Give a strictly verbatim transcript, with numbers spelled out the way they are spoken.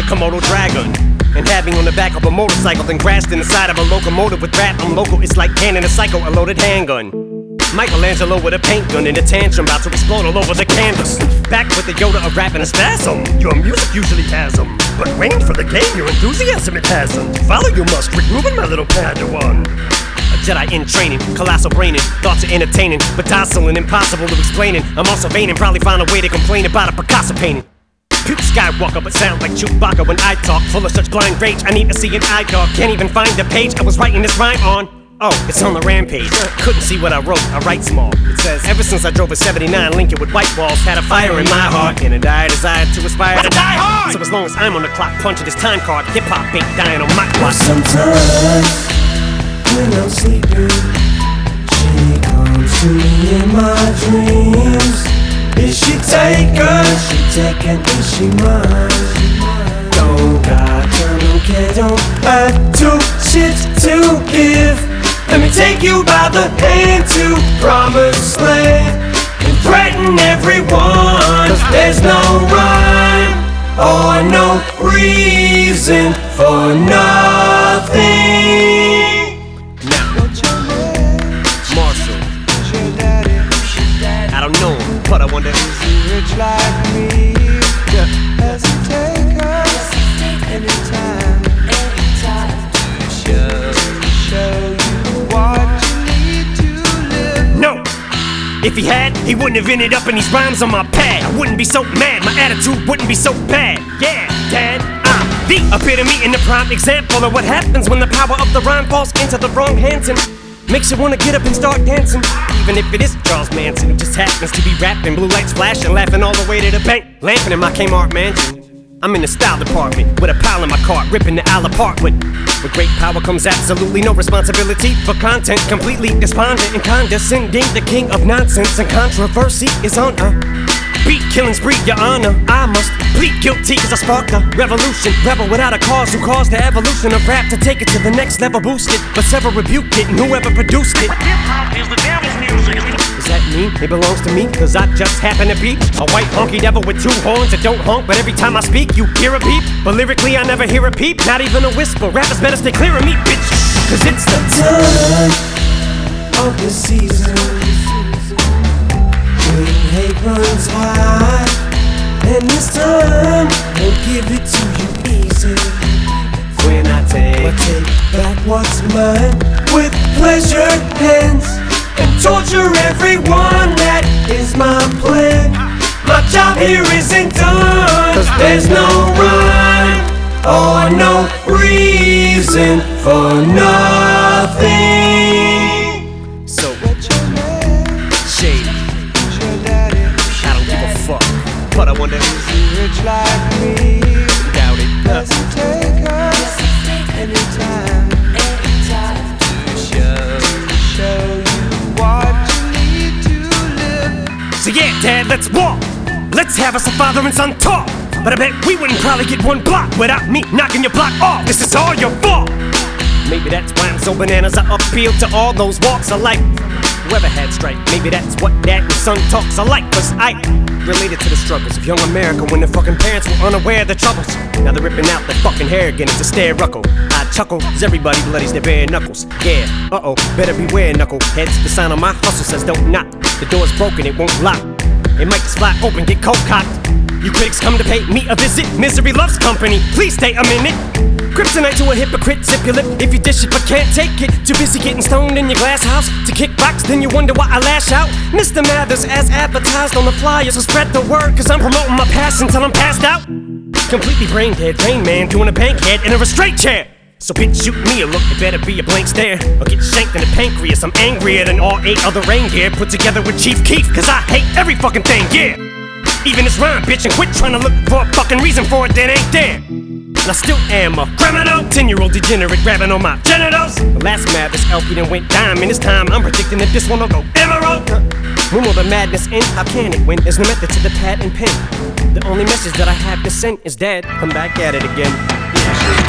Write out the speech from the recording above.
Komodo dragon, and had me on the back of a motorcycle, then crashed in the side of a locomotive with rap. I'm local, it's like handing a psycho a loaded handgun. Michelangelo with a paint gun in a tantrum, about to explode all over the canvas. Back with the Yoda of rap and a spasm. Your music usually has them, but waiting for the game, your enthusiasm it hasn't. Follow you must, Rick Rubin, my little Padawan. A Jedi in training, colossal braining, thoughts are entertaining, but docile and impossible to explaining. I'm also vain and probably find a way to complain about a Picasso painting. Puke Skywalker, but sound like Chewbacca when I talk, full of such blind rage. I need to see an eye dog, can't even find the page I was writing this rhyme on. Oh, it's on the rampage. Couldn't see what I wrote, I write small. It says, ever since I drove a seventy-nine Lincoln with white walls, had a fire in my heart and a dire desire to aspire to die hard. So as long as I'm on the clock, punching this time card, hip-hop ain't dying on my clock. Sometimes when I'm sleeping, she comes to me in my dreams. Is she taken? Is she taken? Is she mine? Don't got time, don't care, don't have two shit to give. Let me take you by the hand to promised land and threaten everyone, cause there's no rhyme or no reason for nothing. Now, Marshall, I don't know him, but I wonder is he rich like me? Yeah. Does he take us anytime? Anytime to show, show you what you need to live? no. If he had, he wouldn't have ended up in these rhymes on my pad. I wouldn't be so mad, my attitude wouldn't be so bad. Yeah, Dad, I'm the epitome and the prime example of what happens when the power of the rhyme falls into the wrong hands and makes you wanna get up and start dancing. Even if it is Charles Manson who just happens to be rapping, blue lights flashing, laughing all the way to the bank, lamping in my Kmart mansion. I'm in the style department with a pile in my cart, ripping the aisle apart. With, with great power comes absolutely no responsibility for content. Completely despondent and condescending, the king of nonsense and controversy is on a beat killing spree, your honor. I must plead guilty cause I sparked a revolution. Rebel without a cause who caused the evolution of rap to take it to the next level, boosted, but several rebuked it and whoever produced it. Hip-hop is the devil's music. Does that mean it belongs to me? Cause I just happen to be a white honky devil with two horns that don't honk, but every time I speak you hear a beep. But lyrically I never hear a peep, not even a whisper. Rappers better stay clear of me, bitch, cause it's the time of the season when hate runs high, and this time we'll give it to you easy. when I take, I take back what's mine with pleasured hands and torture everyone, that is my plan. My job here isn't done, cause there's no rhyme or no reason for nothing. So What's your name? shady, Who's your daddy? I don't give a fuck, but I wonder Is he rich like me? doubt it. Does he take us anytime? Anytime to show, show you what you need to live. So yeah, Dad, let's walk. Let's have us a father and son talk. But I bet we wouldn't probably get one block without me knocking your block off. This is all your fault. Maybe that's why I'm so bananas. I appeal to all those walks of life. Whoever had strife, maybe that's what dad and son talks alike. Cause I related to the struggles of young America when their fucking parents were unaware of the troubles. Now they're ripping out their fucking hair again, it's a stare-ruckle. I chuckle, cause everybody bloodies their bare knuckles. Yeah, uh-oh, better beware, knuckleheads. The sign on my hustle says don't knock. The door's broken, it won't lock. It might just fly open, get cold cocked. You critics come to pay me a visit. Misery loves company, please stay a minute. Kryptonite to a hypocrite, zip your lip if you dish it but can't take it. Too busy getting stoned in your glass house to kick rocks, then you wonder why I lash out. Mister Mathers as advertised on the flyers, so spread the word cause I'm promoting my past until I'm passed out. Completely brain dead, Rain Man doing a bank head in a restraint chair. So bitch, shoot me a look, it better be a blank stare or get shanked in the pancreas. I'm angrier than all eight other reindeer put together with Chief Keef, cause I hate every fucking thing, yeah. Even this rhyme, bitch, and quit trying to look for a fucking reason for it that ain't there. And I still am a criminal, ten-year-old degenerate grabbing on my genitals. The last Mathers L P then went diamond. This time I'm predicting that this one will go emerald. When will the madness end? How can it when there's no method to the pad and pen? The only message that I have to send is dead. Come back at it again.